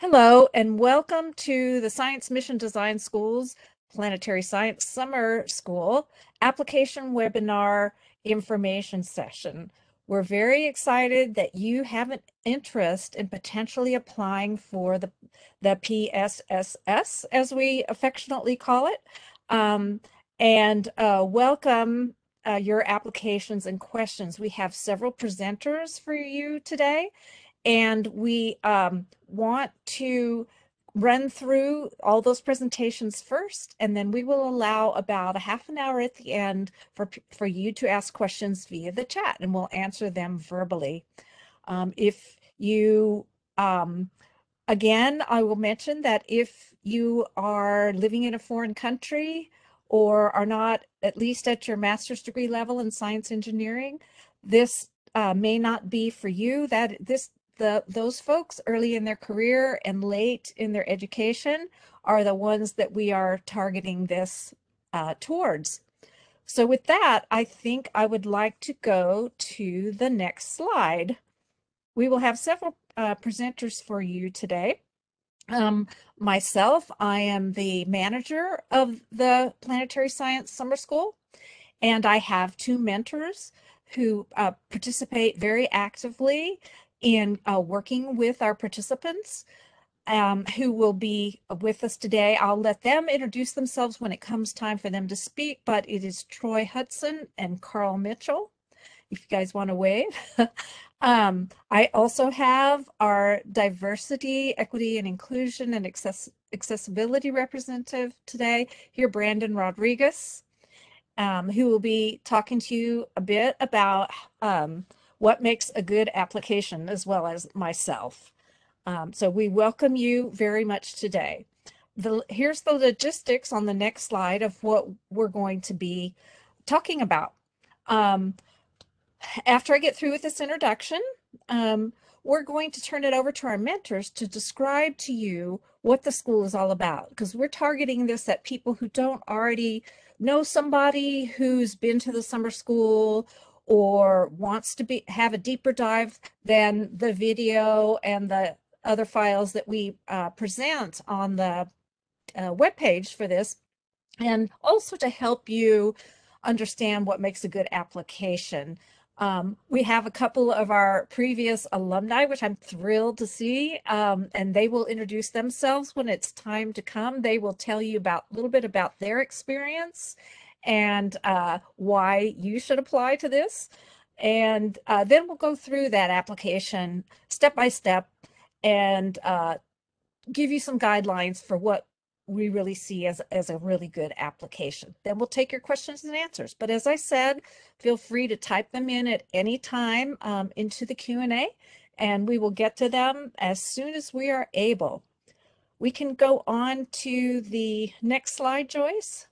Hello, and welcome to the Science Mission Design School's Planetary Science Summer School application webinar information session. We're very excited that you have an interest in potentially applying for the PSSS, as we affectionately call it, and welcome your applications and questions. We have several presenters for you today. And we want to run through all those presentations first, and then we will allow about a half an hour at the end for you to ask questions via the chat, and we'll answer them verbally. If you, again, I will mention that if you are living in a foreign country or are not at least at your master's degree level in science engineering, this may not be for you. Those folks early in their career and late in their education are the ones that we are targeting this towards. So with that, I think I would like to go to the next slide. We will have several presenters for you today. Myself, I am the manager of the Planetary Science Summer School, and I have two mentors who participate very actively in working with our participants who will be with us today. I'll let them introduce themselves when it comes time for them to speak, but it is Troy Hudson and Carl Mitchell, if you guys want to wave. I also have our diversity, equity, and inclusion and accessibility representative today here, Brandon Rodriguez, who will be talking to you a bit about what makes a good application, as well as myself. So we welcome you very much today. Here's the logistics on the next slide of what we're going to be talking about. After I get through with this introduction, we're going to turn it over to our mentors to describe to you what the school is all about, because we're targeting this at people who don't already know somebody who's been to the summer school or wants to have a deeper dive than the video and the other files that we present on the webpage for this, and also to help you understand what makes a good application. We have a couple of our previous alumni, which I'm thrilled to see, and they will introduce themselves when it's time to come. They will tell you a little bit about their experience and why you should apply to this. And then we'll go through that application step by step and give you some guidelines for what we really see as a really good application. Then we'll take your questions and answers. But as I said, feel free to type them in at any time into the Q&A, and we will get to them as soon as we are able. We can go on to the next slide, Joyce.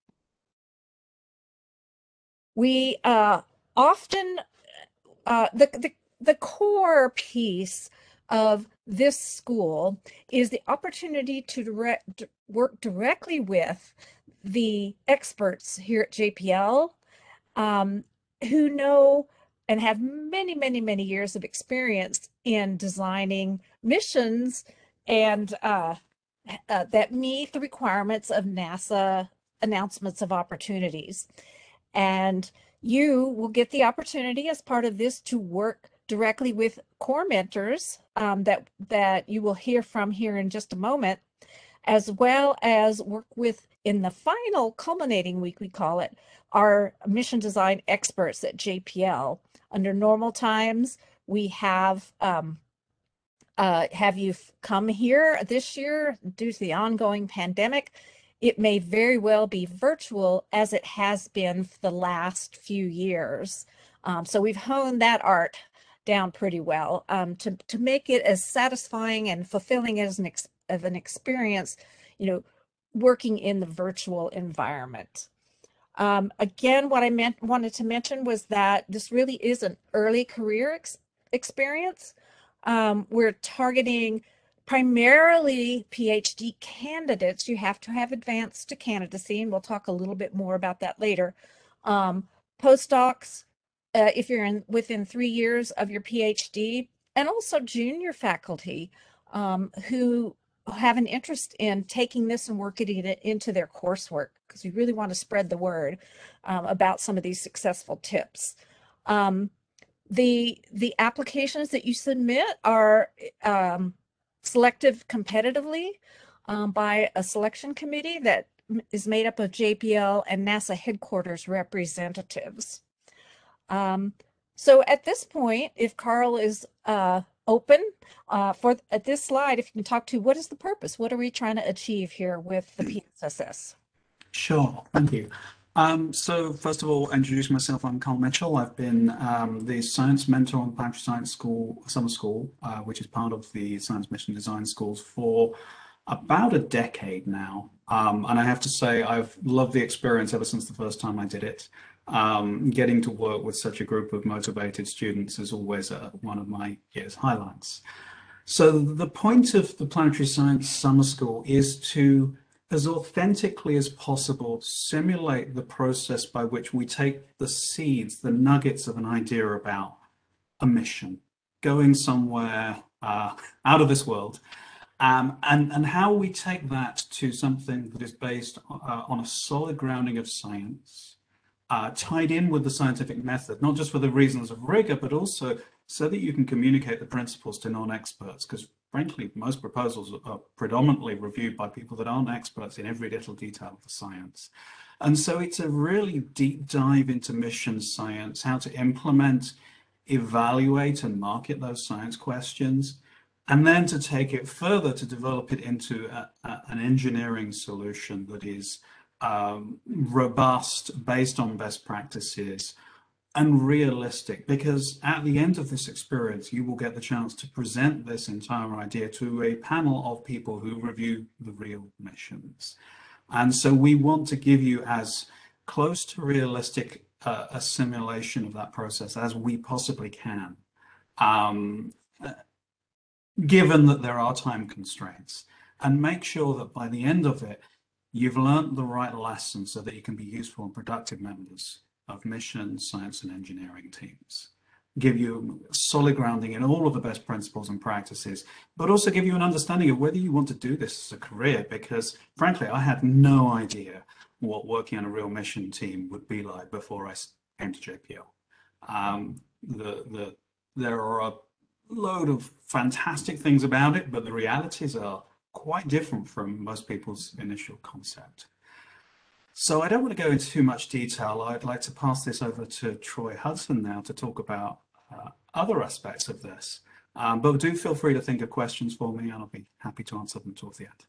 We often, the core piece of this school is the opportunity to work directly with the experts here at JPL who know and have many, many, many years of experience in designing missions and that meet the requirements of NASA announcements of opportunities. And you will get the opportunity as part of this to work directly with core mentors that you will hear from here in just a moment, as well as work with, in the final culminating week, we call it, our mission design experts at JPL. Under normal times, we have you come here this year due to the ongoing pandemic. It may very well be virtual, as it has been for the last few years. So we've honed that art down pretty well to make it as satisfying and fulfilling as an experience, working in the virtual environment. Again, what I wanted to mention was that this really is an early career experience. We're targeting primarily PhD candidates. You have to have advanced to candidacy, and we'll talk a little bit more about that later. Postdocs, if you're within 3 years of your PhD, and also junior faculty. who have an interest in taking this and working it into their coursework, because we really want to spread the word about some of these successful tips. The applications that you submit are selected competitively by a selection committee that is made up of JPL and NASA headquarters representatives. So at this point, if Carl is open at this slide, if you can talk to what is the purpose? What are we trying to achieve here with the PSSS? Sure, thank you. So first of all, introduce myself. I'm Carl Mitchell. I've been the science mentor on Planetary Science School, Summer School, which is part of the Science Mission Design Schools for about a decade now. And I have to say, I've loved the experience ever since the first time I did it. Getting to work with such a group of motivated students is always one of my year's highlights. So the point of the Planetary Science Summer School is to, as authentically as possible, simulate the process by which we take the seeds, the nuggets of an idea about a mission, going somewhere out of this world, and how we take that to something that is based on a solid grounding of science, tied in with the scientific method, not just for the reasons of rigor, but also so that you can communicate the principles to non-experts, because frankly, most proposals are predominantly reviewed by people that aren't experts in every little detail of the science. And so it's a really deep dive into mission science, how to implement, evaluate, and market those science questions, and then to take it further to develop it into an engineering solution that is robust, based on best practices, and realistic, because at the end of this experience, you will get the chance to present this entire idea to a panel of people who review the real missions. And so we want to give you as close to realistic a simulation of that process as we possibly can, given that there are time constraints, and make sure that by the end of it, you've learned the right lessons so that you can be useful and productive members of mission, science, and engineering teams. Give you solid grounding in all of the best principles and practices, but also give you an understanding of whether you want to do this as a career, because frankly, I had no idea what working on a real mission team would be like before I came to JPL. There are a load of fantastic things about it, but the realities are quite different from most people's initial concept. So I don't want to go into too much detail. I'd like to pass this over to Troy Hudson now to talk about other aspects of this. But do feel free to think of questions for me, and I'll be happy to answer them towards the end.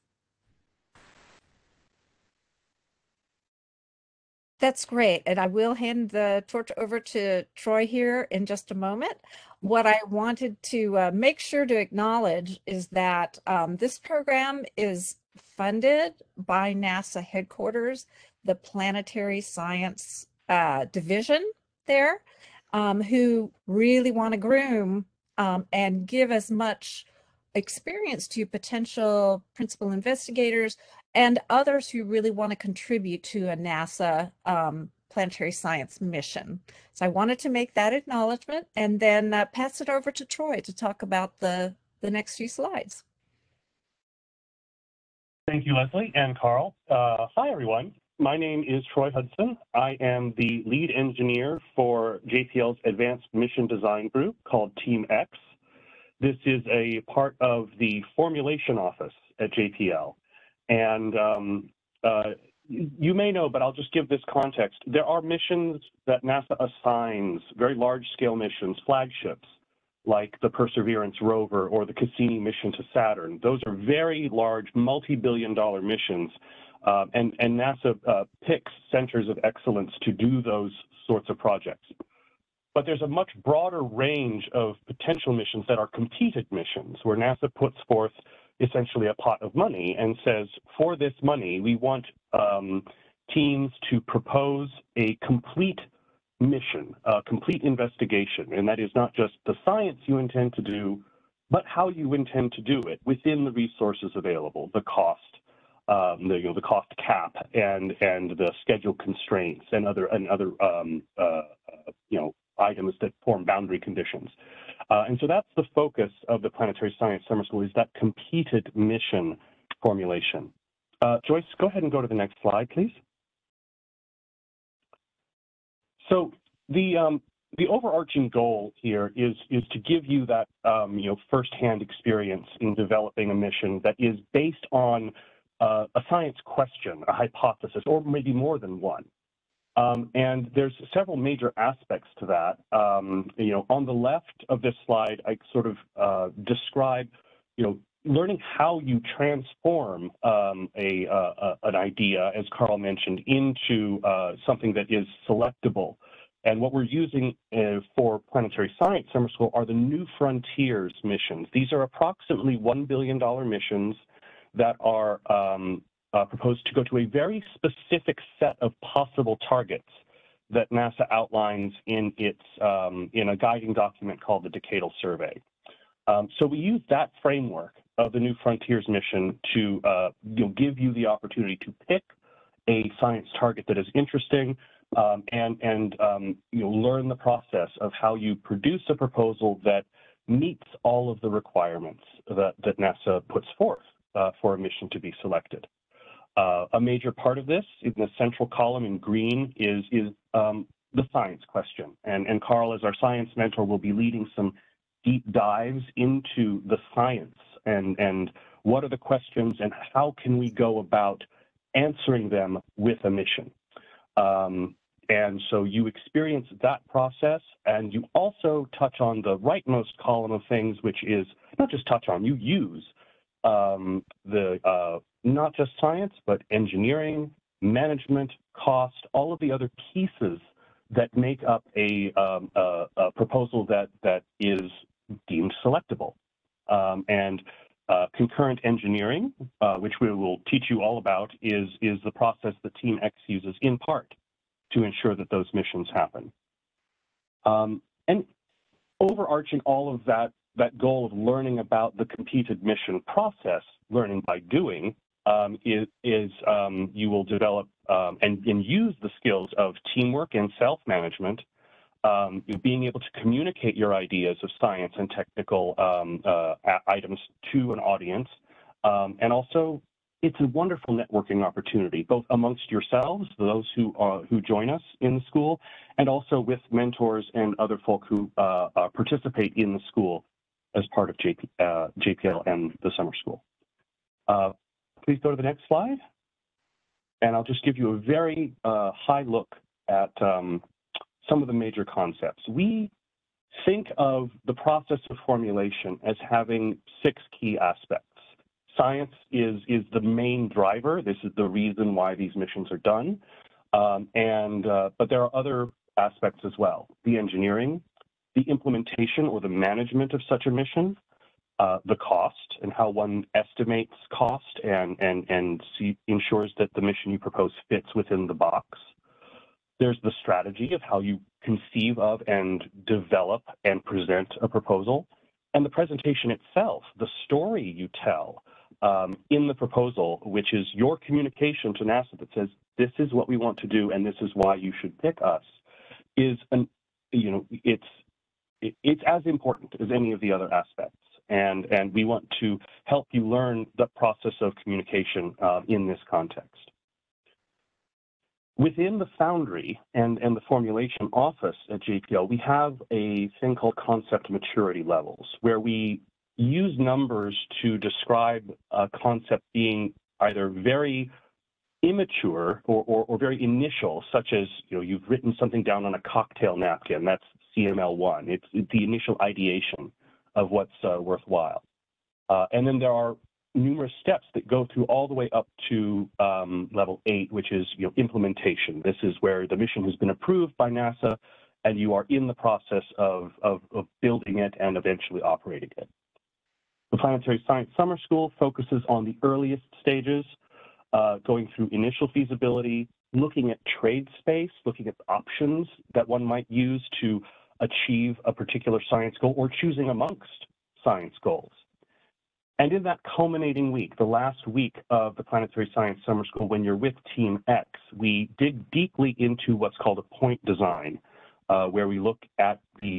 That's great. And I will hand the torch over to Troy here in just a moment. What I wanted to make sure to acknowledge is that this program is funded by NASA headquarters, the Planetary Science Division there, who really want to groom and give as much experience to potential principal investigators and others who really want to contribute to a NASA planetary science mission. So I wanted to make that acknowledgement and then pass it over to Troy to talk about the next few slides. Thank you, Leslie and Carl. Hi, everyone. My name is Troy Hudson. I am the lead engineer for JPL's Advanced Mission Design Group called Team X. This is a part of the formulation office at JPL. And you may know, but I'll just give this context. There are missions that NASA assigns, very large-scale missions, flagships, like the Perseverance rover or the Cassini mission to Saturn. Those are very large, multi-billion-dollar missions, and NASA picks centers of excellence to do those sorts of projects. But there's a much broader range of potential missions that are competed missions, where NASA puts forth essentially a pot of money and says, for this money, we want teams to propose a complete mission, a complete investigation. And that is not just the science you intend to do, but how you intend to do it within the resources available, the cost, the cost cap, and the schedule constraints, and other items that form boundary conditions. And so that's the focus of the Planetary Science Summer School, is that competed mission formulation. Joyce, go ahead and go to the next slide, please. So the overarching goal here is to give you that firsthand experience in developing a mission that is based on a science question, a hypothesis, or maybe more than one. And there's several major aspects to that. On the left of this slide, I sort of describe, learning how you transform an idea, as Carl mentioned, into something that is selectable. And what we're using for Planetary Science Summer School are the New Frontiers missions. These are approximately $1 billion missions that are proposed to go to a very specific set of possible targets that NASA outlines in its in a guiding document called the Decadal Survey. So we use that framework of the New Frontiers mission to give you the opportunity to pick a science target that is interesting and learn the process of how you produce a proposal that meets all of the requirements that NASA puts forth for a mission to be selected. A major part of this, in the central column in green, is the science question. And Carl, as our science mentor, will be leading some deep dives into the science and what are the questions and how can we go about answering them with a mission. And so you experience that process, and you also touch on the rightmost column of things, which is not just touch on, you use not just science, but engineering, management, cost, all of the other pieces that make up a proposal that is deemed selectable. Concurrent engineering, which we will teach you all about, is the process that Team X uses in part to ensure that those missions happen. And overarching all of that goal of learning about the competed mission process, learning by doing, you will develop and use the skills of teamwork and self-management, being able to communicate your ideas of science and technical items to an audience, and also it's a wonderful networking opportunity, both amongst yourselves, those who join us in the school, and also with mentors and other folk who participate in the school as part of JPL and the summer school. Please go to the next slide. And I'll just give you a very high look at some of the major concepts. We think of the process of formulation as having 6 key aspects. Science is the main driver. This is the reason why these missions are done. But there are other aspects as well. The engineering, the implementation or the management of such a mission, the cost and how one estimates cost and ensures that the mission you propose fits within the box. There's the strategy of how you conceive of and develop and present a proposal. And the presentation itself, the story you tell in the proposal, which is your communication to NASA that says, this is what we want to do and this is why you should pick us, is it's as important as any of the other aspects. And we want to help you learn the process of communication in this context. Within the Foundry and the formulation office at JPL, we have a thing called concept maturity levels, where we use numbers to describe a concept being either very immature or very initial, such as, you've written something down on a cocktail napkin, that's CML1. It's the initial ideation of what's worthwhile. And then there are numerous steps that go through all the way up to level 8, which is implementation. This is where the mission has been approved by NASA and you are in the process of building it and eventually operating it. The Planetary Science Summer School focuses on the earliest stages, going through initial feasibility, looking at trade space, looking at options that one might use to achieve a particular science goal or choosing amongst science goals. And in that culminating week, the last week of the Planetary Science Summer School, when you're with Team X, we dig deeply into what's called a point design, where we look at the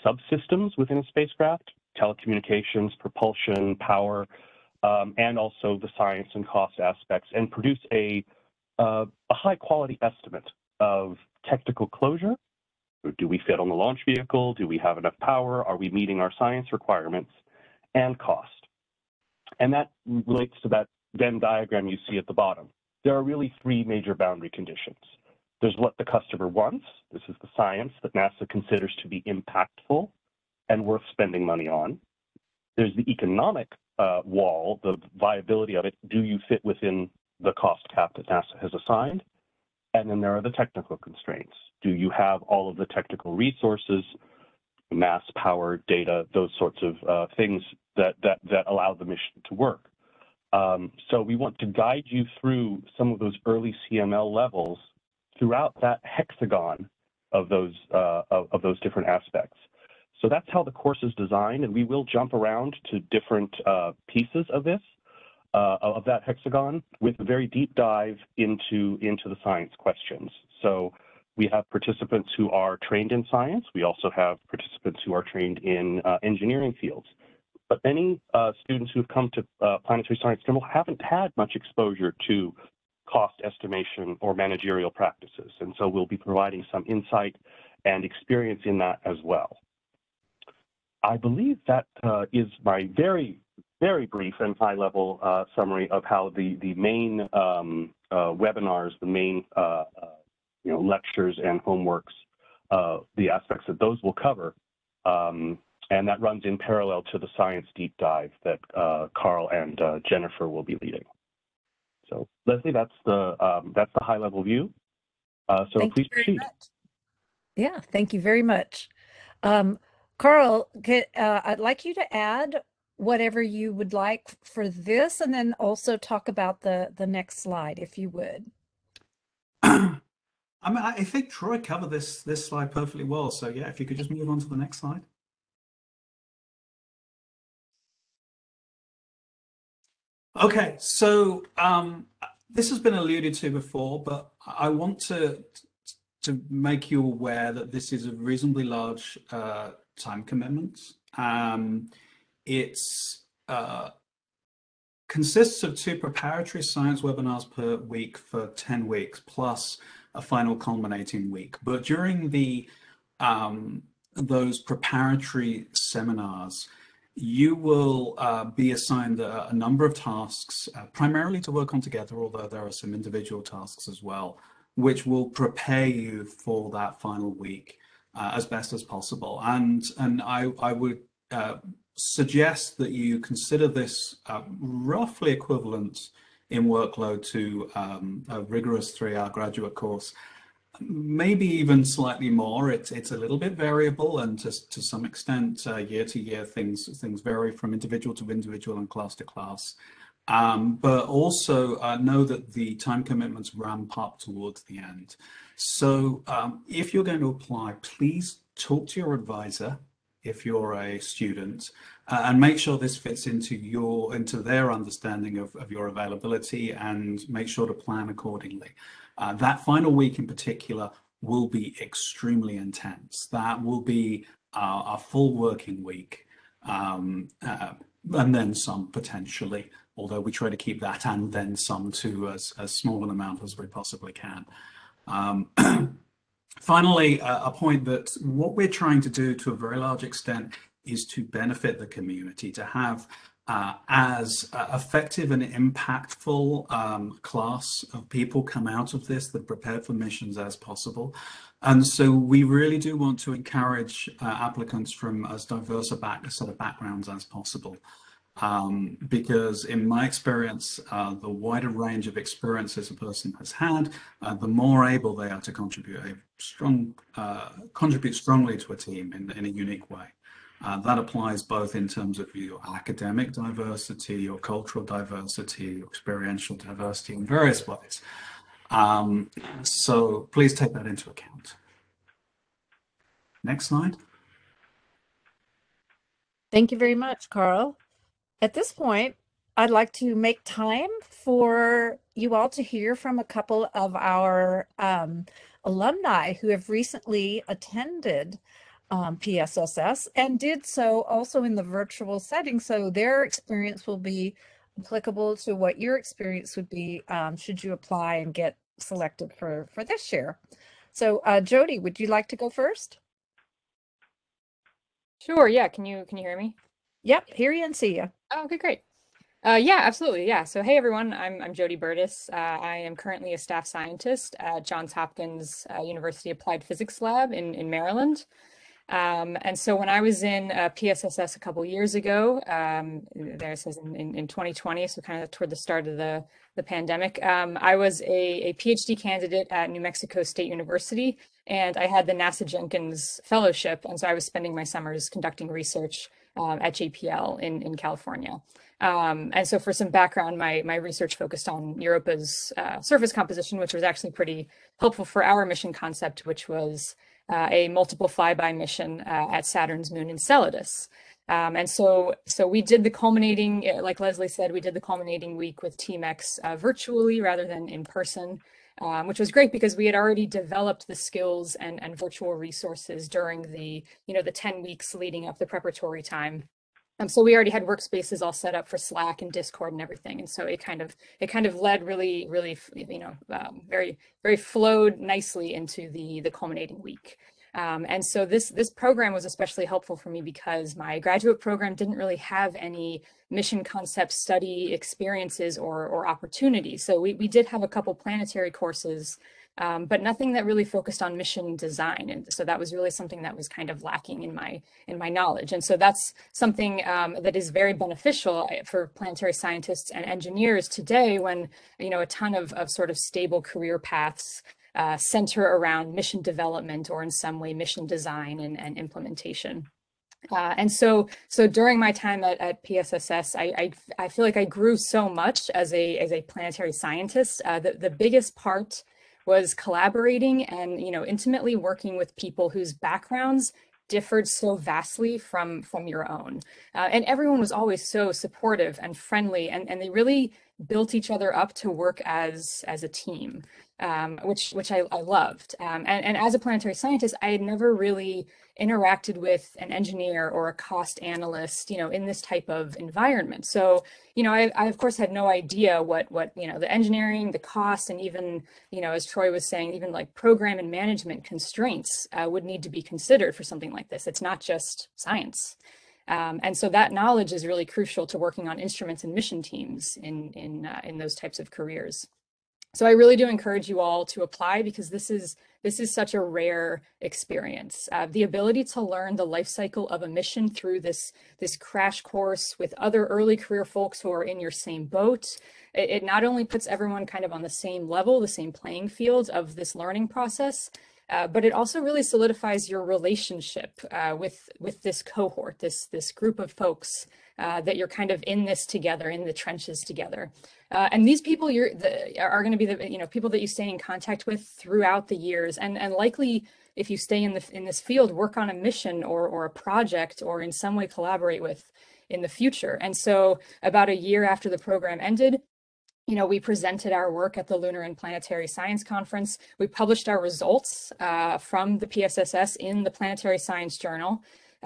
subsystems within a spacecraft, telecommunications, propulsion, power, and also the science and cost aspects, and produce a high quality estimate of technical closure. Do we fit on the launch vehicle? Do we have enough power? Are we meeting our science requirements? And cost. And that relates to that Venn diagram you see at the bottom. There are really three major boundary conditions. There's what the customer wants. This is the science that NASA considers to be impactful and worth spending money on. There's the economic wall, the viability of it. Do you fit within the cost cap that NASA has assigned? And then there are the technical constraints. Do you have all of the technical resources, mass, power, data, those sorts of things that allow the mission to work? So we want to guide you through some of those early CML levels throughout that hexagon of those different aspects. So that's how the course is designed, and we will jump around to different pieces of this, of that hexagon, with a very deep dive into the science questions. So we have participants who are trained in science. We also have participants who are trained in engineering fields. But many students who have come to Planetary Science Trimble haven't had much exposure to cost estimation or managerial practices. And so we'll be providing some insight and experience in that as well. I believe that is my very, very brief and high-level summary of how the main webinars, the main lectures and homeworks, the aspects that those will cover. And that runs in parallel to the science deep dive that Carl and Jennifer will be leading. So Leslie, that's the high-level view. So please proceed. Yeah, thank you very much. Carl, I'd like you to add whatever you would like for this, and then also talk about the next slide, if you would. I think Troy covered this slide perfectly well. So yeah, if you could just move on to the next slide. Okay, so this has been alluded to before, but I want to make you aware that this is a reasonably large time commitment. It consists of 2 preparatory science webinars per week for 10 weeks, plus a final culminating week. But during those preparatory seminars, you will be assigned a number of tasks, primarily to work on together, although there are some individual tasks as well, which will prepare you for that final week as best as possible. And I would suggest that you consider this roughly equivalent in workload to a rigorous 3-hour graduate course. Maybe even slightly more. It's a little bit variable, and to some extent, year to year, things vary from individual to individual and class to class. But also know that the time commitments ramp up towards the end. So if you're going to apply, please talk to your advisor if you're a student, and make sure this fits into their understanding of your availability, and make sure to plan accordingly. That final week in particular will be extremely intense. That will be a full working week, and then some potentially, although we try to keep that and then some to as small an amount as we possibly can. Finally, a point that what we're trying to do to a very large extent is to benefit the community, to have as effective and impactful class of people come out of this that are prepared for missions as possible. And so we really do want to encourage applicants from as diverse a set of backgrounds as possible. Because in my experience, the wider range of experiences a person has had, the more able they are to contribute strongly to a team in a unique way. That applies both in terms of your academic diversity, your cultural diversity, your experiential diversity in various ways. So please take that into account. Next slide. Thank you very much, Carl. At this point, I'd like to make time for you all to hear from a couple of our alumni who have recently attended PSSS, and did so also in the virtual setting. So their experience will be applicable to what your experience would be should you apply and get selected for this year. So Jody, would you like to go first? Sure, yeah. Can you hear me? Yep, hear you and see you. Oh, okay, great. Yeah, absolutely. Yeah. So, hey everyone, I'm Jody Burtis. I am currently a staff scientist at Johns Hopkins University Applied Physics Lab in Maryland. And so when I was in PSSS a couple years ago, there says in 2020, so kind of toward the start of the pandemic, I was a PhD candidate at New Mexico State University, and I had the NASA Jenkins Fellowship, and so I was spending my summers conducting research at JPL in California. And so for some background, my research focused on Europa's surface composition, which was actually pretty helpful for our mission concept, which was a multiple flyby mission at Saturn's moon Enceladus. And so we did the culminating, like Leslie said, we did the culminating week with Team X virtually rather than in person, which was great because we had already developed the skills and virtual resources during the 10 weeks leading up the preparatory time. So we already had workspaces all set up for Slack and Discord and everything, and so it kind of led really very very flowed nicely into the culminating week. And so this program was especially helpful for me because my graduate program didn't really have any mission concept study experiences or opportunities. So we did have a couple planetary courses, but nothing that really focused on mission design. And so that was really something that was kind of lacking in my knowledge. And so that's something that is very beneficial for planetary scientists and engineers today when, a ton of sort of stable career paths center around mission development or in some way mission design and implementation. And so during my time at PSSS, I feel like I grew so much as a planetary scientist. The biggest part was collaborating and intimately working with people whose backgrounds differed so vastly from your own. And everyone was always so supportive and friendly, and they really built each other up to work as a team, which I loved. And as a planetary scientist, I had never really interacted with an engineer or a cost analyst, in this type of environment. So, I of course had no idea what the engineering, the cost, and even, as Troy was saying, even like program and management constraints would need to be considered for something like this. It's not just science. And so that knowledge is really crucial to working on instruments and mission teams in those types of careers. So I really do encourage you all to apply because this is such a rare experience. The ability to learn the life cycle of a mission through this crash course with other early career folks who are in your same boat, it not only puts everyone kind of on the same level, the same playing field of this learning process, but it also really solidifies your relationship with this cohort, this group of folks that you're kind of in this together, in the trenches together. And these people are going to be the people that you stay in contact with throughout the years, and likely if you stay in this field, work on a mission or a project or in some way collaborate with in the future. And so about a year after the program ended, we presented our work at the Lunar and Planetary Science Conference. We published our results from the PSSS in the Planetary Science Journal.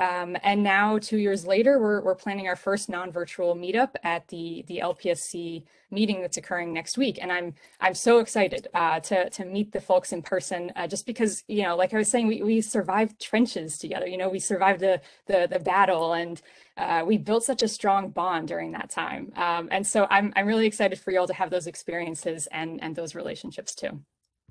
And now 2 years later, we're planning our first non-virtual meetup at the LPSC meeting that's occurring next week. And I'm so excited to meet the folks in person, just because, like I was saying, we survived trenches together. We survived the battle, and we built such a strong bond during that time. And so I'm really excited for you all to have those experiences and those relationships too.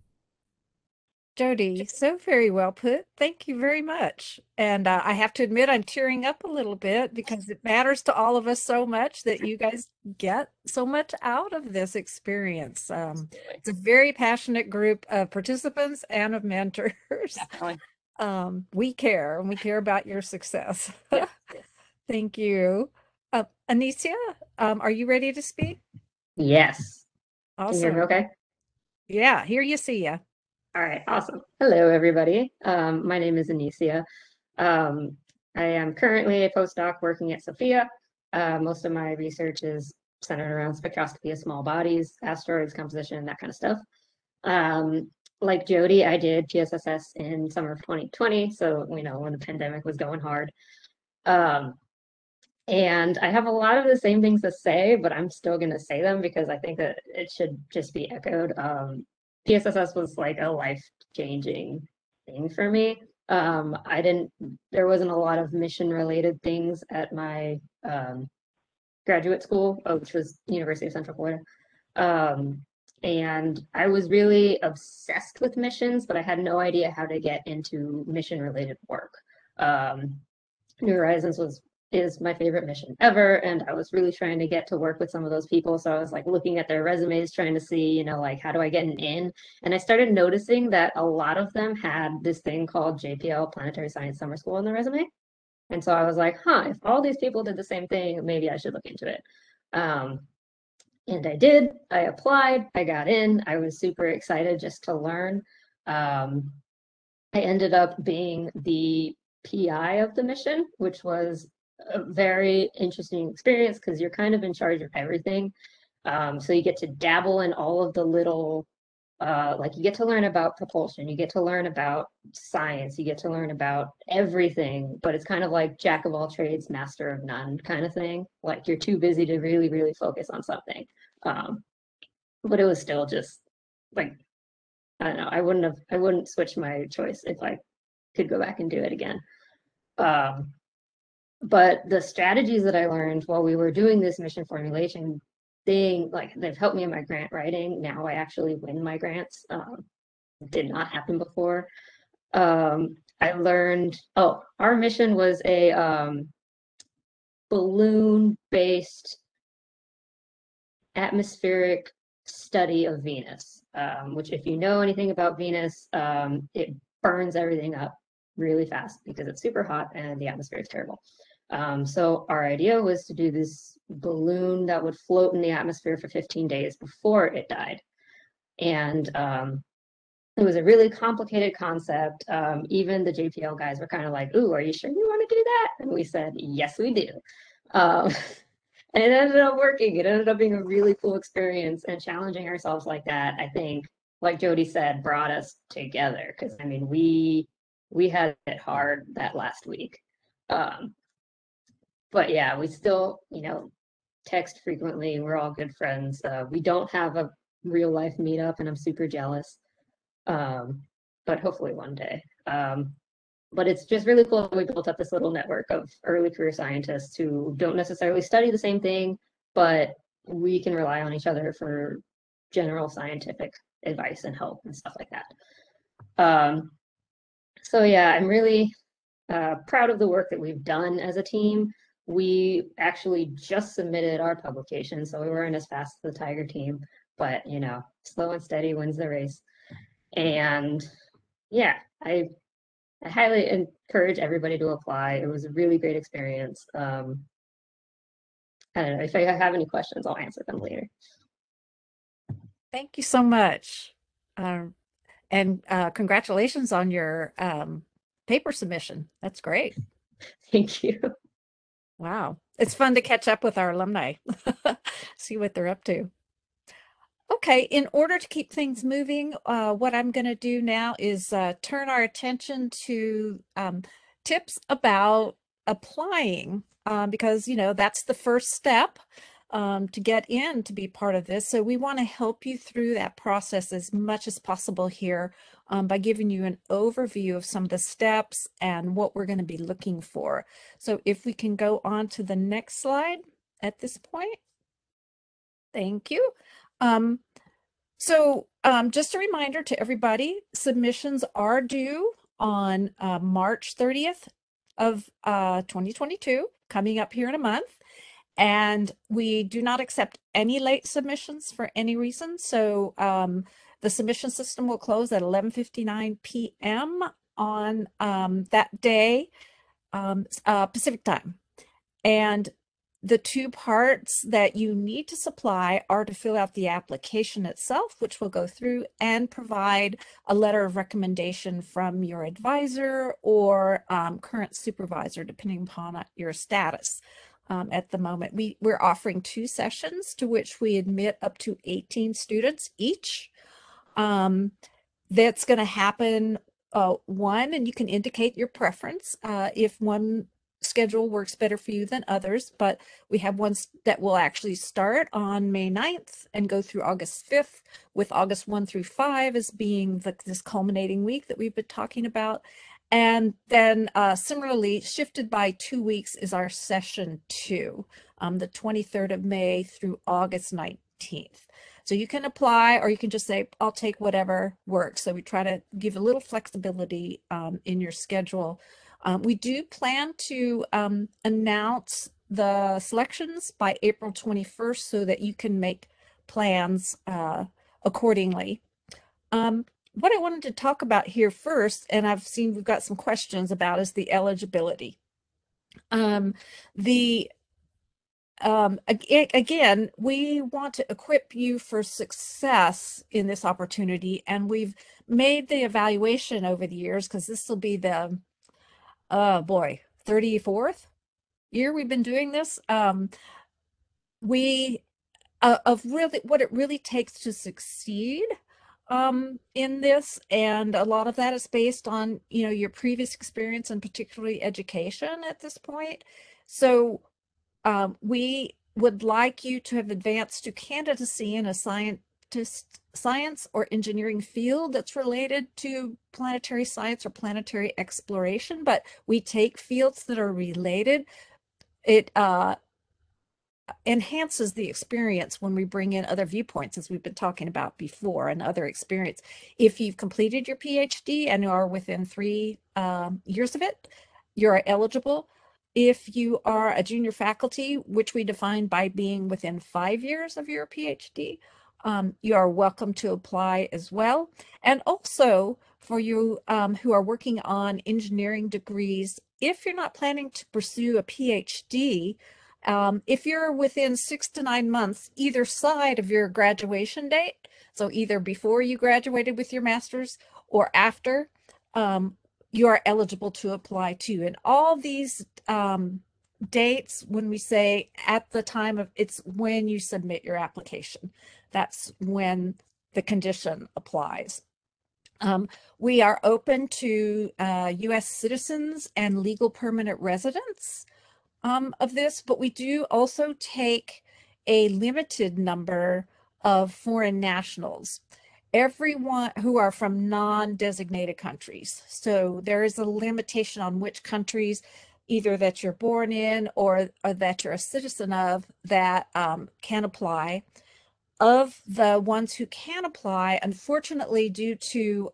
Jody, so very well put. Thank you very much. And I have to admit, I'm tearing up a little bit because it matters to all of us so much that you guys get so much out of this experience. It's a very passionate group of participants and of mentors. Definitely. We care, and we care about your success. Thank you. Anicia, are you ready to speak? Yes. Awesome. Can you hear me okay? Yeah, hear you, see ya. All right, awesome. Hello, everybody. My name is Anicia. I am currently a postdoc working at SOFIA. Most of my research is centered around spectroscopy of small bodies, asteroids, composition, that kind of stuff. like Jody, I did PSSS in summer of 2020. So, you know, when the pandemic was going hard. Um, and I have a lot of the same things to say, but I'm still going to say them because I think that it should just be echoed. PSSS was like a life-changing thing for me. There wasn't a lot of mission-related things at my graduate school, which was University of Central Florida. And I was really obsessed with missions, but I had no idea how to get into mission-related work. New Horizons is my favorite mission ever, and I was really trying to get to work with some of those people. So I was like looking at their resumes, trying to see, you know, like how do I get an in? And I started noticing that a lot of them had this thing called JPL Planetary Science Summer School on their resume. And so I was like, huh, if all these people did the same thing, maybe I should look into it. And I did. I applied. I got in. I was super excited just to learn. I ended up being the PI of the mission, which was a very interesting experience because you're kind of in charge of everything. So you get to dabble in all of the little, like you get to learn about propulsion, you get to learn about science, you get to learn about everything, but it's kind of like jack of all trades, master of none kind of thing. Like you're too busy to really, really focus on something. But it was still just like, I don't know, I wouldn't switch my choice if I could go back and do it again. But the strategies that I learned while we were doing this mission formulation thing, like they've helped me in my grant writing. Now I actually win my grants. Did not happen before. I learned, our mission was a balloon-based atmospheric study of Venus, which if you know anything about Venus, it burns everything up really fast because it's super hot and the atmosphere is terrible. So our idea was to do this balloon that would float in the atmosphere for 15 days before it died. And it was a really complicated concept. Even the JPL guys were kind of like, ooh, are you sure you want to do that? And we said, yes, we do. And it ended up working. It ended up being a really cool experience, and challenging ourselves like that, I think, like Jody said, brought us together. Because I mean, we had it hard that last week. But yeah, we still, you know, text frequently. We're all good friends. We don't have a real life meetup, and I'm super jealous. But hopefully one day. But it's just really cool that we built up this little network of early career scientists who don't necessarily study the same thing, but we can rely on each other for general scientific advice and help and stuff like that. So yeah, I'm really proud of the work that we've done as a team. We actually just submitted our publication, so we weren't as fast as the Tiger team, but you know, slow and steady wins the race. And yeah, I highly encourage everybody to apply. It was a really great experience. I don't know, if I have any questions, I'll answer them later. Thank you so much. And congratulations on your paper submission. That's great. Thank you. Wow. It's fun to catch up with our alumni, see what they're up to. Okay, in order to keep things moving, what I'm going to do now is turn our attention to tips about applying, because, you know, that's the first step to get in to be part of this. So we want to help you through that process as much as possible here by giving you an overview of some of the steps and what we're going to be looking for. So if we can go on to the next slide at this point. Thank you. Just a reminder to everybody, submissions are due on March 30th of 2022, coming up here in a month. And we do not accept any late submissions for any reason. So the submission system will close at 11:59 p.m. on that day, Pacific time. And the two parts that you need to supply are to fill out the application itself, which we'll go through, and provide a letter of recommendation from your advisor or current supervisor, depending upon your status. At the moment, we're offering 2 sessions to which we admit up to 18 students each. That's going to happen one, and you can indicate your preference if one schedule works better for you than others, but we have ones that will actually start on May 9th and go through August 5th, with August 1 through 5 as being this culminating week that we've been talking about. And then similarly, shifted by 2 weeks is our session 2, the 23rd of May through August 19th. So you can apply, or you can just say, I'll take whatever works. So we try to give a little flexibility in your schedule. We do plan to announce the selections by April 21st so that you can make plans accordingly. What I wanted to talk about here first, and I've seen we've got some questions about, is the eligibility. Again, we want to equip you for success in this opportunity, and we've made the evaluation over the years, because this will be the, 34th year we've been doing this. Of really what it really takes to succeed in this, and a lot of that is based on, you know, your previous experience and particularly education at this point. So we would like you to have advanced to candidacy in a science or engineering field that's related to planetary science or planetary exploration, but we take fields that are related. It enhances the experience when we bring in other viewpoints, as we've been talking about before, and other experience. If you've completed your PhD and are within 3 years of it, you're eligible. If you are a junior faculty, which we define by being within 5 years of your PhD, you are welcome to apply as well. And also for you who are working on engineering degrees, if you're not planning to pursue a PhD, if you're within 6 to 9 months, either side of your graduation date, so either before you graduated with your master's or after, you are eligible to apply too. And all these dates, when we say at the time of, it's when you submit your application. That's when the condition applies. We are open to U.S. citizens and legal permanent residents of this, but we do also take a limited number of foreign nationals, everyone who are from non-designated countries. So there is a limitation on which countries, either that you're born in or that you're a citizen of, that can apply. Of the ones who can apply, unfortunately, due to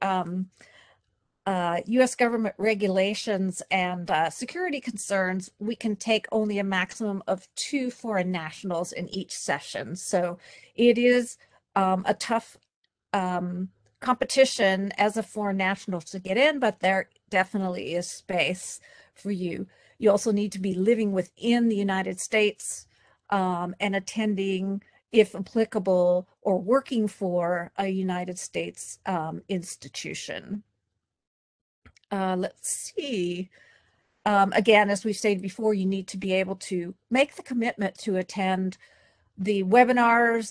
U.S. government regulations and security concerns, we can take only a maximum of 2 foreign nationals in each session. So it is a tough competition as a foreign national to get in, but there definitely is space for you. You also need to be living within the United States and attending, if applicable, or working for a United States institution. Let's see. Again, as we've stated before, you need to be able to make the commitment to attend the webinars,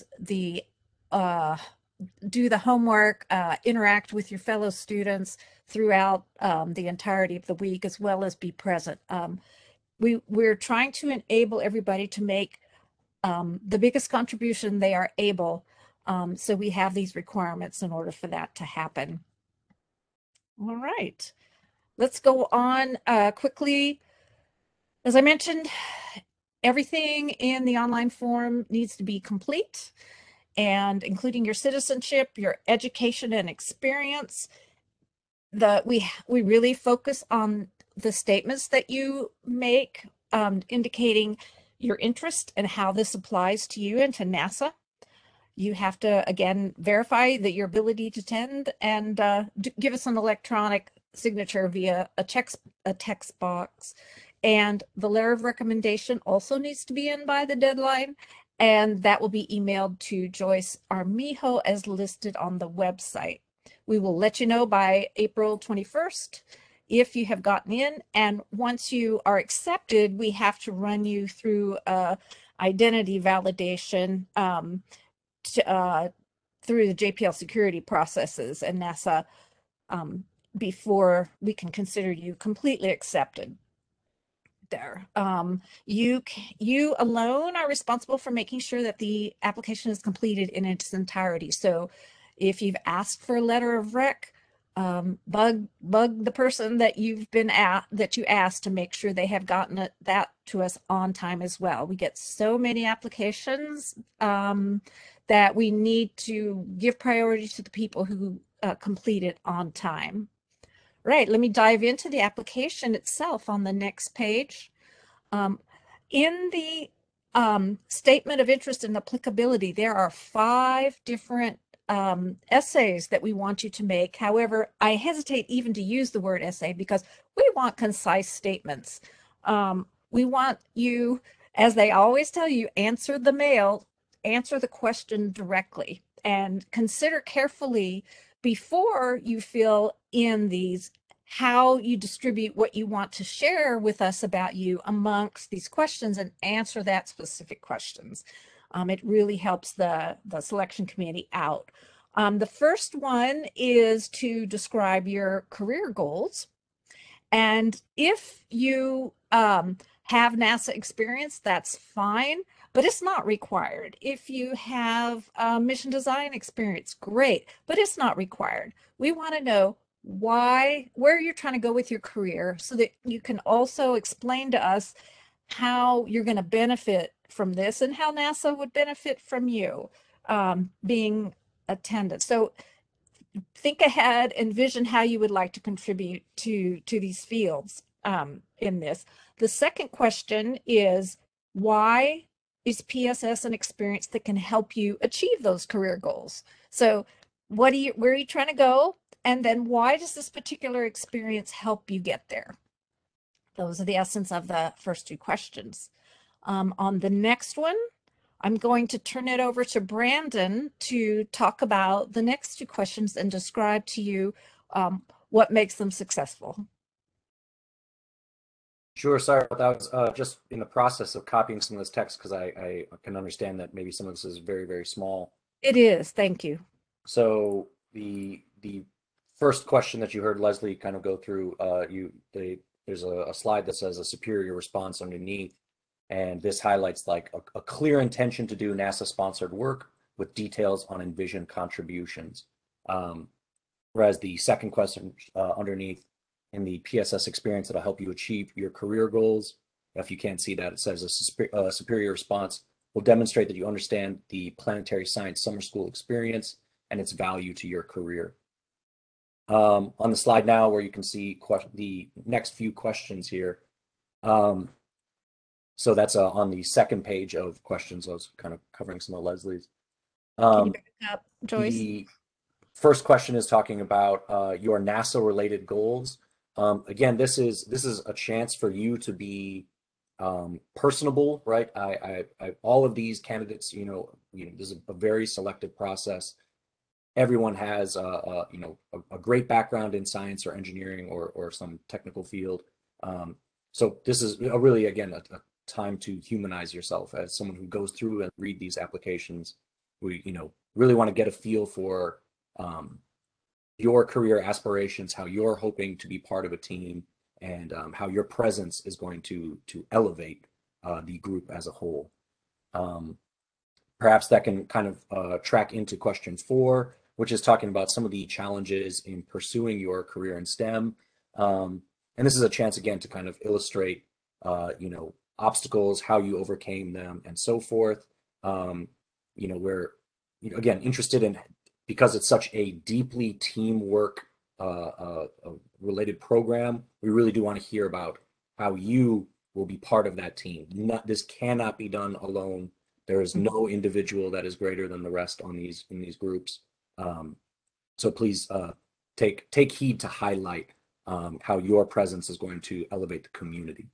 do the homework, interact with your fellow students throughout the entirety of the week, as well as be present. We're trying to enable everybody to make the biggest contribution they are able. So we have these requirements in order for that to happen. All right. Let's go on quickly. As I mentioned, everything in the online form needs to be complete, and including your citizenship, your education and experience. We really focus on the statements that you make, indicating your interest and how this applies to you and to NASA. You have to, again, verify that your ability to attend, and give us an electronic signature via a text box. And the letter of recommendation also needs to be in by the deadline, and that will be emailed to Joyce Armijo as listed on the website. We will let you know by April 21st if you have gotten in, and once you are accepted, we have to run you through identity validation through the JPL security processes and NASA before we can consider you completely accepted there. You alone are responsible for making sure that the application is completed in its entirety. So if you've asked for a letter of rec, bug the person that you asked to make sure they have gotten that to us on time as well. We get so many applications that we need to give priority to the people who complete it on time. Right, let me dive into the application itself on the next page. In the statement of interest and applicability, there are 5 different essays that we want you to make. However, I hesitate even to use the word essay because we want concise statements. We want you, as they always tell you, answer the question directly, and consider carefully before you fill in these how you distribute what you want to share with us about you amongst these questions and answer that specific questions. It really helps the selection committee out. The first one is to describe your career goals. And if you have NASA experience, that's fine, but it's not required. If you have mission design experience, great, but it's not required. We want to know where you're trying to go with your career so that you can also explain to us how you're going to benefit from this and how NASA would benefit from you being attended. So think ahead, envision how you would like to contribute to these fields in this. The second question is, why is PSS an experience that can help you achieve those career goals? So where are you trying to go? And then why does this particular experience help you get there? Those are the essence of the first 2 questions. On the next one, I'm going to turn it over to Brandon to talk about the next 2 questions and describe to you what makes them successful. Sure, sorry, that was just in the process of copying some of this text because I can understand that maybe some of this is very, very small. It is, thank you. So the first question that you heard Leslie kind of go through, there's a slide that says a superior response underneath, and this highlights like a clear intention to do NASA-sponsored work with details on envisioned contributions. Whereas the second question underneath, in the PSS experience that'll help you achieve your career goals. If you can't see that, it says a superior response will demonstrate that you understand the planetary science summer school experience and its value to your career. On the slide now where you can see the next few questions here. So that's on the second page of questions. I was kind of covering some of Leslie's. Can you back up, Joyce? The first question is talking about your NASA-related goals. Again, this is a chance for you to be personable, right? All of these candidates, this is a very selective process. Everyone has a great background in science or engineering or some technical field. So this is really, again, a time to humanize yourself as someone who goes through and read these applications. We, really want to get a feel for your career aspirations, how you're hoping to be part of a team, and how your presence is going to elevate the group as a whole. Perhaps that can kind of track into question 4, which is talking about some of the challenges in pursuing your career in STEM. And this is a chance, again, to kind of illustrate, obstacles, how you overcame them, and so forth. We're, again, interested in, because it's such a deeply teamwork related program, we really do want to hear about how you will be part of that team. This cannot be done alone. There is no individual that is greater than the rest in these groups. So please take heed to highlight how your presence is going to elevate the community.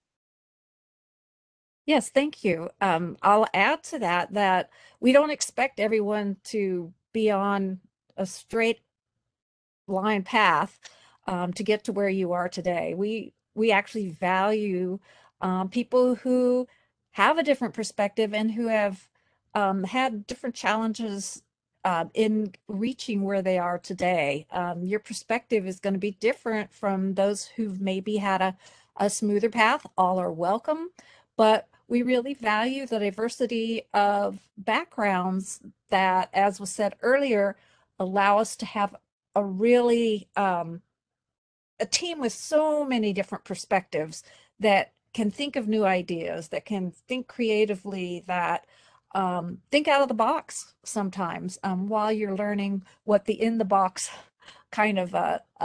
Yes, thank you. I'll add to that we don't expect everyone to be on a straight line path to get to where you are today. We actually value people who have a different perspective and who have had different challenges in reaching where they are today. Your perspective is going to be different from those who've maybe had a smoother path. All are welcome, but we really value the diversity of backgrounds that, as was said earlier, allow us to have a really a team with so many different perspectives that can think of new ideas, that can think creatively, that think out of the box sometimes while you're learning what the in the box kind of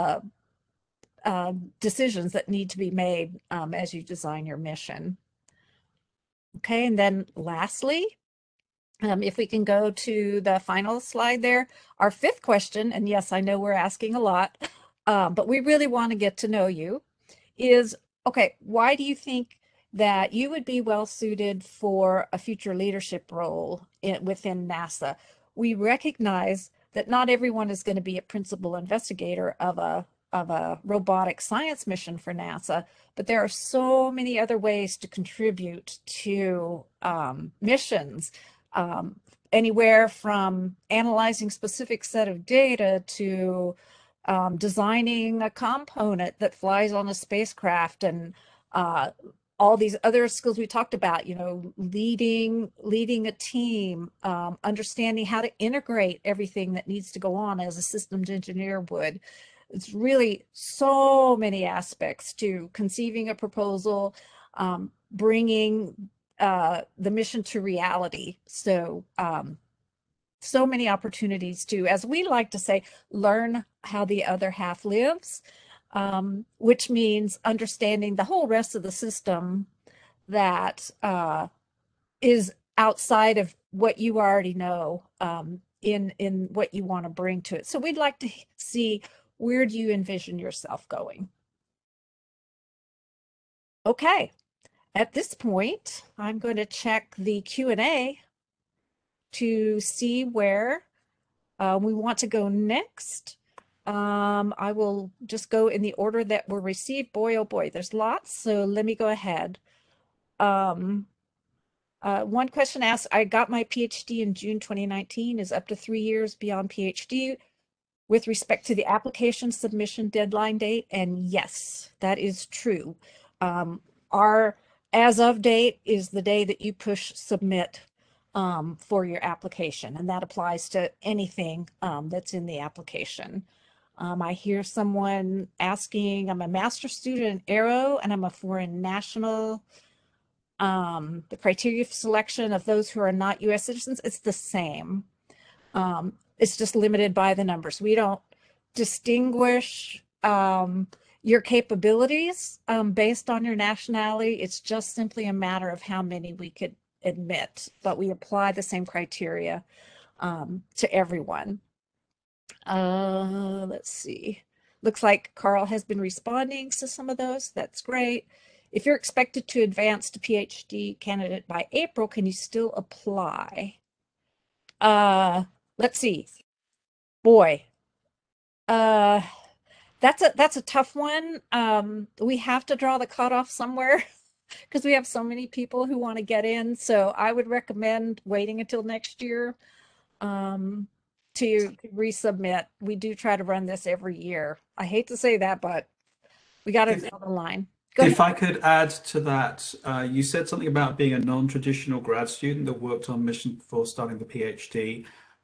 decisions that need to be made as you design your mission. Okay, and then lastly, if we can go to the final slide there, our fifth question, and yes, I know we're asking a lot, but we really want to get to know you, is, okay, why do you think that you would be well suited for a future leadership role within NASA? We recognize that not everyone is going to be a principal investigator of a robotic science mission for NASA, but there are so many other ways to contribute to missions, anywhere from analyzing specific set of data to designing a component that flies on a spacecraft, and all these other skills we talked about, you know, leading a team, understanding how to integrate everything that needs to go on as a systems engineer would. It's really so many aspects to conceiving a proposal, bringing the mission to reality. So so many opportunities to, as we like to say, learn how the other half lives, which means understanding the whole rest of the system that is outside of what you already know, in what you want to bring to it. So we'd like to see, where do you envision yourself going? Okay, at this point, I'm going to check the Q&A to see where we want to go next. I will just go in the order that were received. Boy, oh boy, there's lots. So let me go ahead. One question asked, I got my PhD in June 2019, is up to 3 years beyond PhD with respect to the application submission deadline date. And yes, that is true. Our as of date is the day that you push submit for your application, and that applies to anything that's in the application. I hear someone asking, I'm a master's student in Aero and I'm a foreign national. The criteria for selection of those who are not U.S. citizens, it's the same. It's just limited by the numbers. We don't distinguish your capabilities based on your nationality. It's just simply a matter of how many we could admit, but we apply the same criteria to everyone. Let's see. Looks like Carl has been responding to some of those. That's great. If you're expected to advance to PhD candidate by April, can you still apply? Let's see. Boy, that's a tough one. We have to draw the cutoff somewhere because we have so many people who want to get in. So I would recommend waiting until next year to resubmit. We do try to run this every year. I hate to say that, but we got to draw the line. If I could add to that, you said something about being a non-traditional grad student that worked on mission before starting the PhD.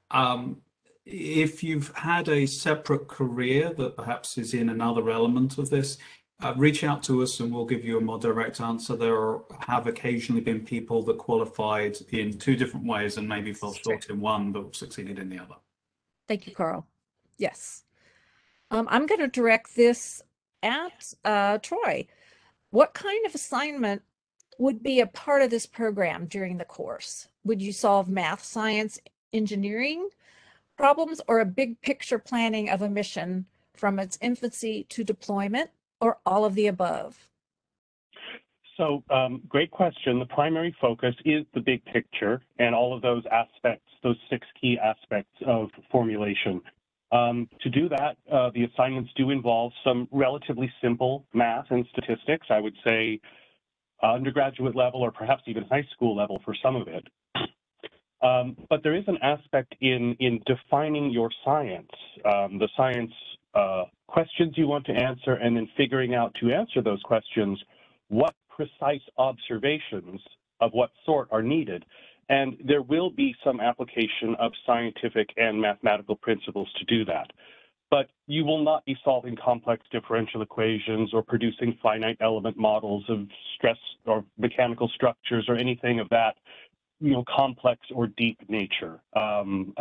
If you've had a separate career that perhaps is in another element of this, reach out to us and we'll give you a more direct answer. There have occasionally been people that qualified in 2 different ways and maybe fell short in one but succeeded in the other. Thank you, Carl. Yes. I'm going to direct this at Troy. What kind of assignment would be a part of this program during the course? Would you solve math, science, engineering problems, or a big picture planning of a mission from its infancy to deployment, or all of the above? So great question. The primary focus is the big picture and all of those aspects, those 6 key aspects of formulation. To do that, the assignments do involve some relatively simple math and statistics. I would say undergraduate level or perhaps even high school level for some of it. But there is an aspect in defining your science, the science questions you want to answer, and then figuring out to answer those questions, what precise observations of what sort are needed. And there will be some application of scientific and mathematical principles to do that. But you will not be solving complex differential equations or producing finite element models of stress or mechanical structures or anything of that, complex or deep nature. And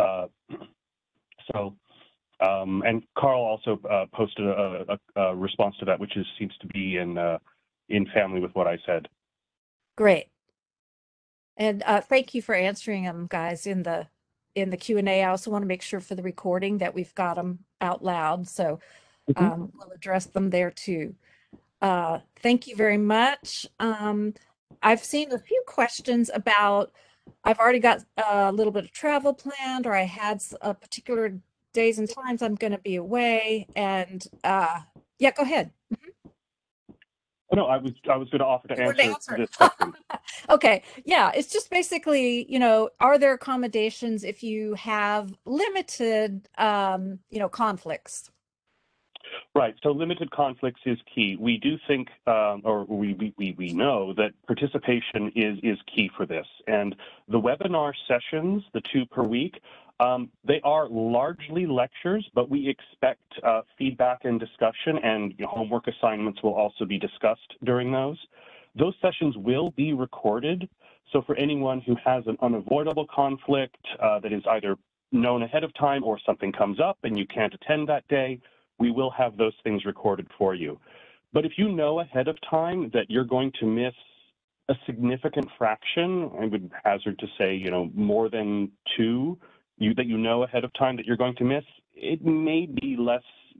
Carl also posted a response to that, which seems to be in family with what I said. Great. And thank you for answering them, guys, in the Q&A. I also want to make sure for the recording that we've got them out loud. So we'll address them there too. Thank you very much. I've seen a few questions about, I've already got a little bit of travel planned, or I had a particular days and times I'm going to be away. And yeah, go ahead. No, I was going to offer to answer this question. Okay, yeah, it's just basically, are there accommodations if you have limited, conflicts? Right. So limited conflicts is key. We do think, or we know that participation is key for this. And the webinar sessions, the 2 per week, they are largely lectures, but we expect feedback and discussion, and homework assignments will also be discussed during those. Those sessions will be recorded. So for anyone who has an unavoidable conflict that is either known ahead of time or something comes up and you can't attend that day, we will have those things recorded for you. But if you know ahead of time that you're going to miss a significant fraction, I would hazard to say, more than 2 that you know ahead of time that you're going to miss, it may be less,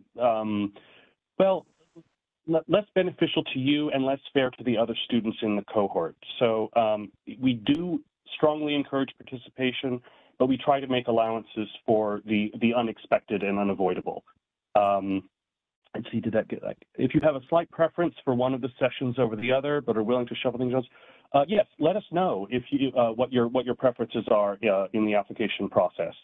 less beneficial to you and less fair to the other students in the cohort. So we do strongly encourage participation, but we try to make allowances for the unexpected and unavoidable. Let's see, did that get like, if you have a slight preference for one of the sessions over the other, but are willing to shuffle things around, yes, let us know if you what your preferences are in the application process.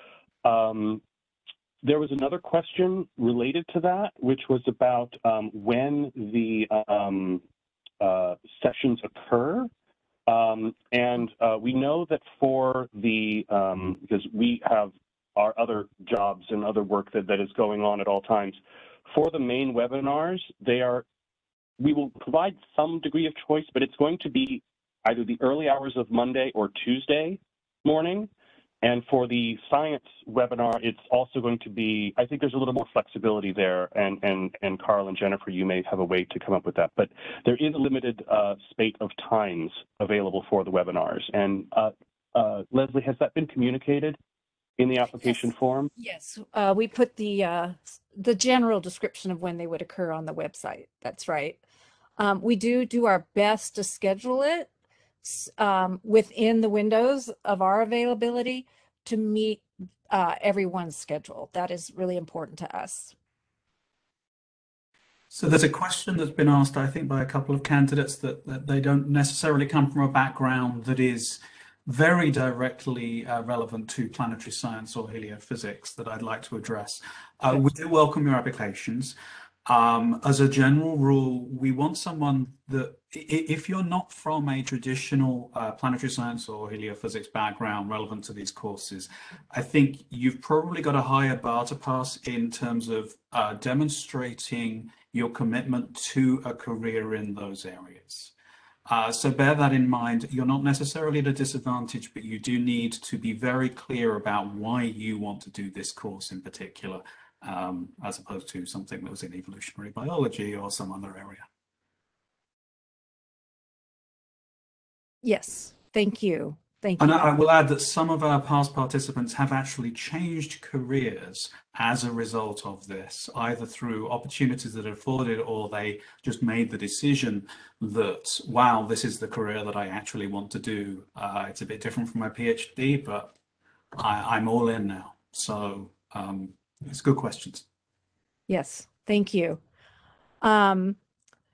There was another question related to that, which was about when the sessions occur. And we know that for the, because we have our other jobs and other work that is going on at all times, for the main webinars, we will provide some degree of choice, but it's going to be either the early hours of Monday or Tuesday morning. And for the science webinar, it's also going to be, I think there's a little more flexibility there, and Carl and Jennifer, you may have a way to come up with that. But there is a limited spate of times available for the webinars. And Leslie, has that been communicated in the application form? Yes, we put the general description of when they would occur on the website. That's right. We do our best to schedule it within the windows of our availability to meet everyone's schedule. That is really important to us. So there's a question that's been asked, I think, by a couple of candidates that they don't necessarily come from a background that is very directly relevant to planetary science or heliophysics that I'd like to address. We do welcome your applications. As a general rule, we want someone that, if you're not from a traditional planetary science or heliophysics background relevant to these courses, I think you've probably got a higher bar to pass in terms of demonstrating your commitment to a career in those areas. So bear that in mind. You're not necessarily at a disadvantage, but you do need to be very clear about why you want to do this course in particular, as opposed to something that was in evolutionary biology or some other area. Yes, thank you. Thank you. And I will add that some of our past participants have actually changed careers as a result of this, either through opportunities that are afforded, or they just made the decision that, wow, this is the career that I actually want to do. It's a bit different from my PhD, but I'm all in now. So it's good questions. Yes, thank you.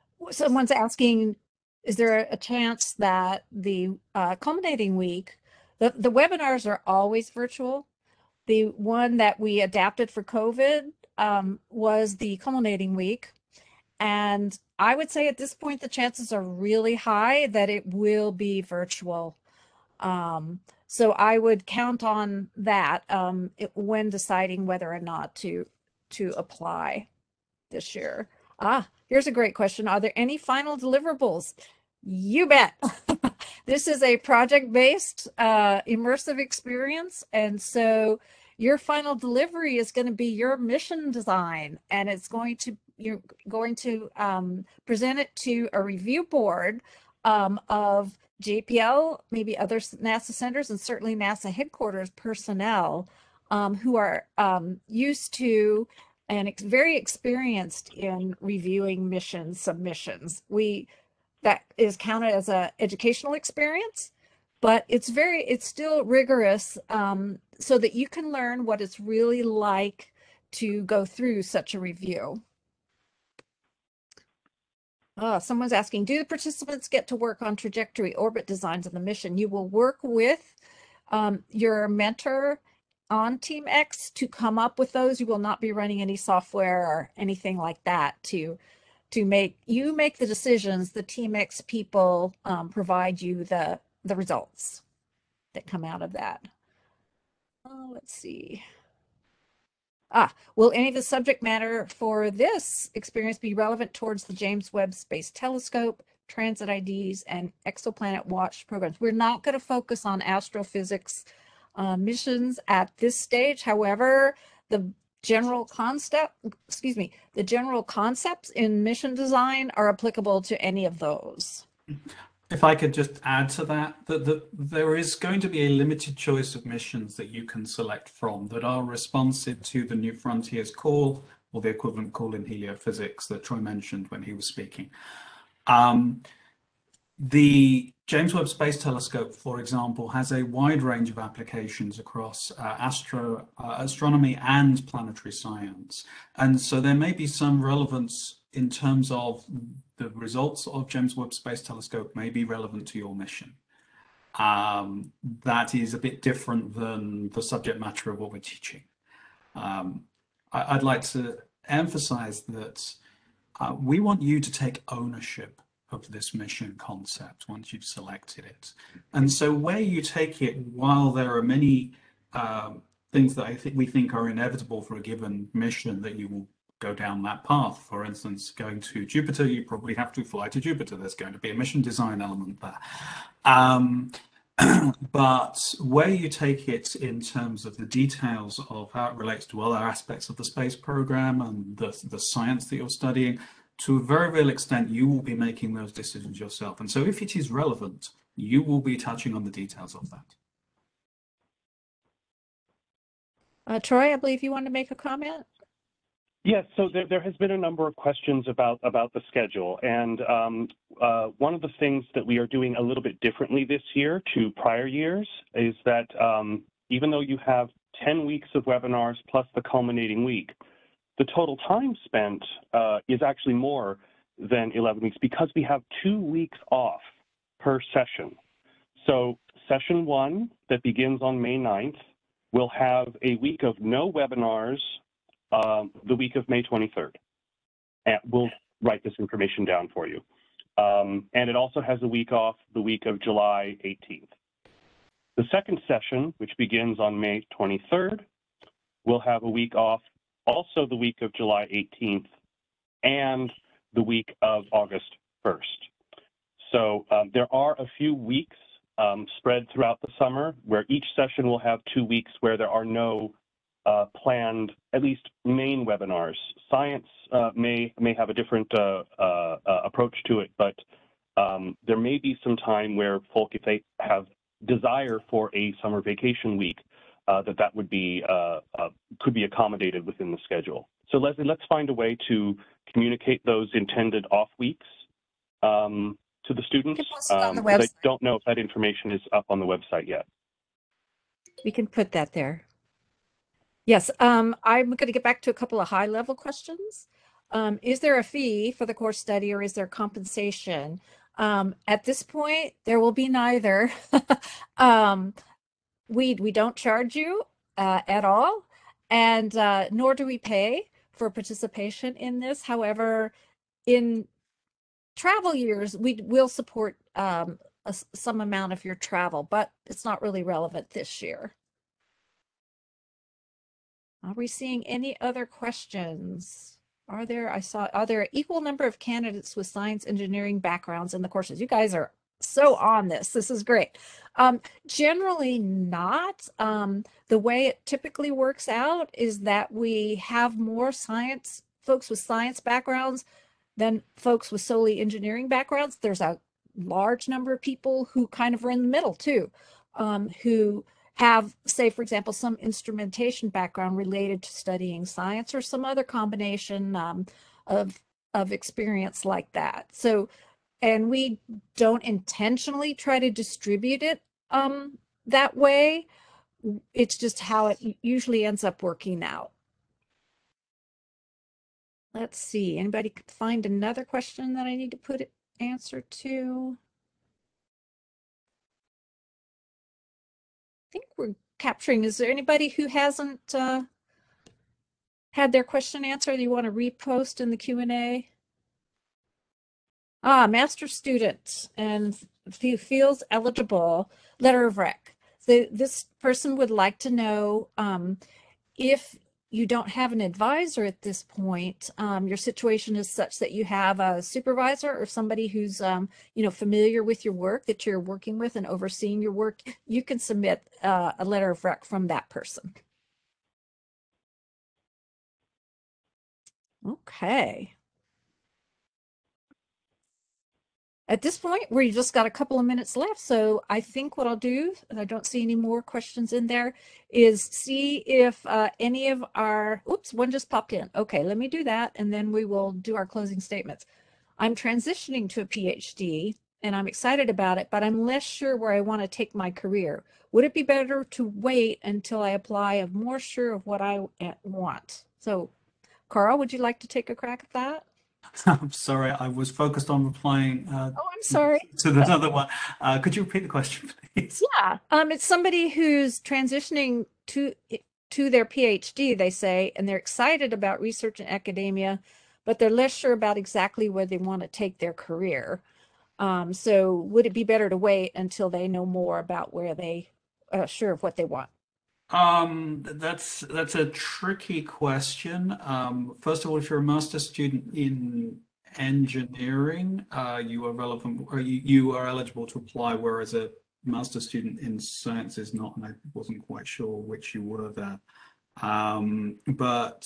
Someone's asking, is there a chance that the culminating week The webinars are always virtual. The one that we adapted for COVID was the culminating week. And I would say at this point, the chances are really high that it will be virtual. So I would count on that when deciding whether or not to apply this year. Here's a great question. Are there any final deliverables? You bet. This is a project-based immersive experience. And so your final delivery is going to be your mission design, and you're going to present it to a review board of JPL, maybe other NASA centers, and certainly NASA headquarters personnel who are used to and very experienced in reviewing mission submissions. That is counted as an educational experience, but it's still rigorous so that you can learn what it's really like to go through such a review. Someone's asking, do the participants get to work on trajectory, orbit designs of the mission? You will work with your mentor on Team X to come up with those. You will not be running any software or anything like that to make the decisions. The Team X people provide you the results that come out of that. Let's see. Will any of the subject matter for this experience be relevant towards the James Webb Space Telescope, transit IDs, and exoplanet watch programs? We're not going to focus on astrophysics missions at this stage. However, the general concepts in mission design are applicable to any of those. If I could just add to that, there is going to be a limited choice of missions that you can select from that are responsive to the New Frontiers call, or the equivalent call in heliophysics that Troy mentioned when he was speaking. The James Webb Space Telescope, for example, has a wide range of applications across astronomy and planetary science. And so there may be some relevance in terms of the results of James Webb Space Telescope may be relevant to your mission. That is a bit different than the subject matter of what we're teaching. I'd like to emphasize that we want you to take ownership of this mission concept once you've selected it. And so where you take it, while there are many things that we think are inevitable for a given mission that you will go down that path. For instance, going to Jupiter, you probably have to fly to Jupiter. There's going to be a mission design element there. But where you take it in terms of the details of how it relates to other aspects of the space program and the science that you're studying, to a very real extent, you will be making those decisions yourself. And so if it is relevant, you will be touching on the details of that. Troy, I believe you want to make a comment? Yes, so there has been a number of questions about the schedule, and one of the things that we are doing a little bit differently this year to prior years is that even though you have 10 weeks of webinars plus the culminating week, the total time spent is actually more than 11 weeks because we have 2 weeks off per session. So session 1 that begins on May 9th will have a week of no webinars the week of May 23rd. And we'll write this information down for you. And it also has a week off the week of July 18th. The second session, which begins on May 23rd, will have a week off also the week of July 18th and the week of August 1st. So there are a few weeks spread throughout the summer where each session will have 2 weeks where there are no planned, at least main webinars. Science may have a different approach to it, but there may be some time where folk, if they have desire for a summer vacation week, that would be could be accommodated within the schedule. So Leslie, let's find a way to communicate those intended off weeks to the students. I don't know if that information is up on the website yet. We can put that there. Yes, I'm going to get back to a couple of high-level questions. Is there a fee for the course study, or is there compensation? At this point, there will be neither. we don't charge you at all, and nor do we pay for participation in this. However, in travel years, we will support some amount of your travel, but it's not really relevant this year. Are we seeing any other questions? Are there an equal number of candidates with science engineering backgrounds in the courses? You guys are so on this. This is great. Generally not. The way it typically works out is that we have more folks with science backgrounds than folks with solely engineering backgrounds. There's a large number of people who kind of are in the middle too, who have, say, for example, some instrumentation background related to studying science or some other combination of experience like that. So, and we don't intentionally try to distribute it that way. It's just how it usually ends up working out. Let's see, anybody could find another question that I need to put an answer to? I think we're capturing. Is there anybody who hasn't had their question answered you want to repost in the Q&A? Master student and feels eligible, letter of rec. This person would like to know if you don't have an advisor at this point, your situation is such that you have a supervisor or somebody who's familiar with your work, that you're working with and overseeing your work, you can submit a letter of rec from that person. Okay. At this point, we've just got a couple of minutes left. So I think what I'll do, and I don't see any more questions in there, is see if any of our, oops, one just popped in. Okay, let me do that. And then we will do our closing statements. I'm transitioning to a PhD and I'm excited about it, but I'm less sure where I want to take my career. Would it be better to wait until I apply? I'm more sure of what I want. So Carl, would you like to take a crack at that? I'm sorry, I was focused on replying I'm sorry. to the other one. Could you repeat the question, please? Yeah, it's somebody who's transitioning to their PhD, they say, and they're excited about research and academia, but they're less sure about exactly where they want to take their career. So would it be better to wait until they know more about where they sure of what they want? That's a tricky question. First of all, if you're a master's student in engineering, you are relevant, or you are eligible to apply, whereas a master's student in science is not, and I wasn't quite sure which you were there. But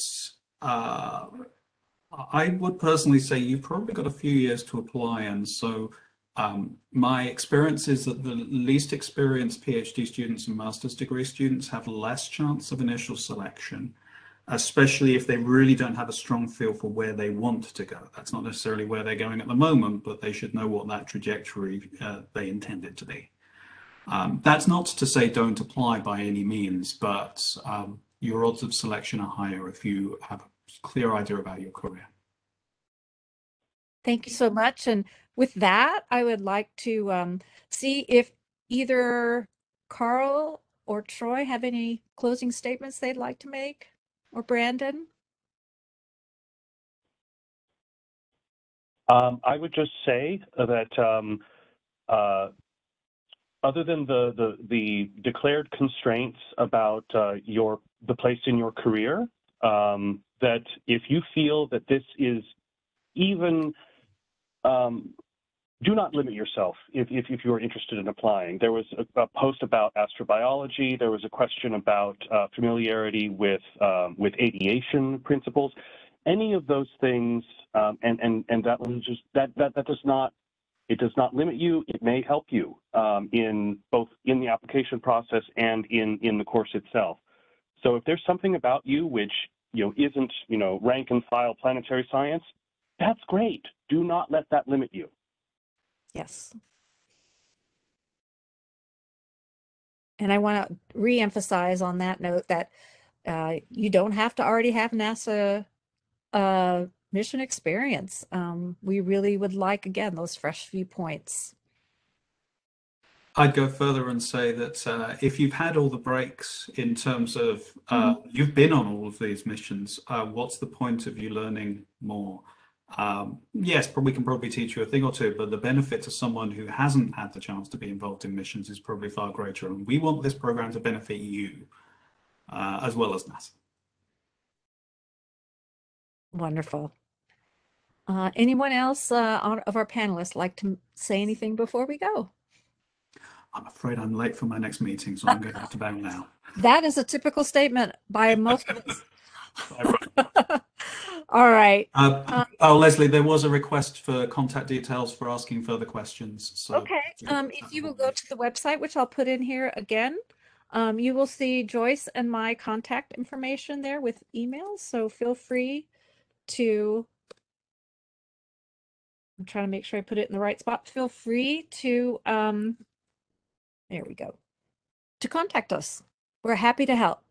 I would personally say you've probably got a few years to apply, and so my experience is that the least experienced PhD students and master's degree students have less chance of initial selection, especially if they really don't have a strong feel for where they want to go. That's not necessarily where they're going at the moment, but they should know what that trajectory they intend it to be. That's not to say don't apply by any means, but your odds of selection are higher if you have a clear idea about your career. Thank you so much. And with that, I would like to see if either Carl or Troy have any closing statements they'd like to make, or Brandon. I would just say that other than the declared constraints about the place in your career, that if you feel that this is even do not limit yourself if you are interested in applying. There was a post about astrobiology. There was a question about familiarity with aviation principles. Any of those things, and that was just that does not, it does not limit you. It may help you in both in the application process and in the course itself. So if there's something about you which isn't rank and file planetary science, that's great. Do not let that limit you. Yes. And I want to re-emphasize on that note that you don't have to already have NASA mission experience. We really would like, again, those fresh viewpoints. I'd go further and say that if you've had all the breaks in terms of you've been on all of these missions, what's the point of you learning more? Yes, we can probably teach you a thing or two, but the benefit to someone who hasn't had the chance to be involved in missions is probably far greater. And we want this program to benefit you as well as NASA. Wonderful. Anyone else of our panelists like to say anything before we go? I'm afraid I'm late for my next meeting, so I'm going to have to bow now. That is a typical statement by most of us. All right. Leslie, there was a request for contact details for asking further questions. So okay. If you will go to the website, which I'll put in here again, you will see Joyce and my contact information there with emails. So feel free to, I'm trying to make sure I put it in the right spot. Feel free to, there we go, to contact us. We're happy to help.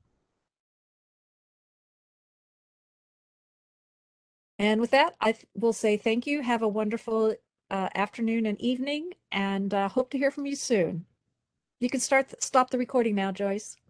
And with that, I will say thank you. Have a wonderful afternoon and evening, and hope to hear from you soon. You can stop the recording now, Joyce.